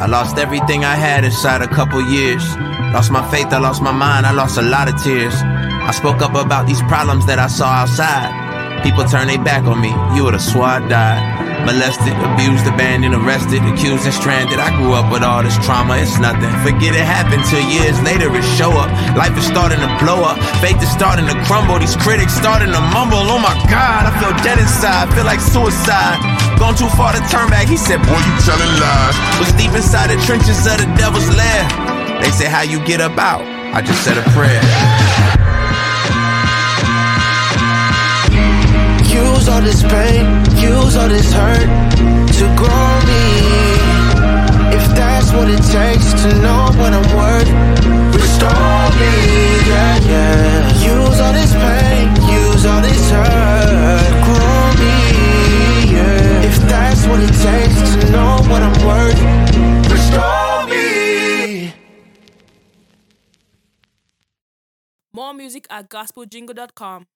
I lost everything I had inside a couple years. Lost my faith, I lost my mind, I lost a lot of tears. I spoke up about these problems that I saw outside. People turned their back on me, you would've swore I died. Molested, abused, abandoned, arrested, accused and stranded. I grew up with all this trauma, it's nothing. Forget it happened till years later it show up. Life is starting to blow up, faith is starting to crumble. These critics starting to mumble. Oh my God, I feel dead inside, feel like suicide. Gone too far to turn back, he said, boy, you telling lies. Was deep inside the trenches of the devil's lair. They say how you get up out, I just said a prayer. Use all this pain, use all this hurt to grow me. If that's what it takes to know what I'm worth, restore me, yeah, yeah. Use all this pain, use all this hurt to grow me, yeah. If that's what it takes to know what I'm worth, restore me. More music at gospeljingle.com.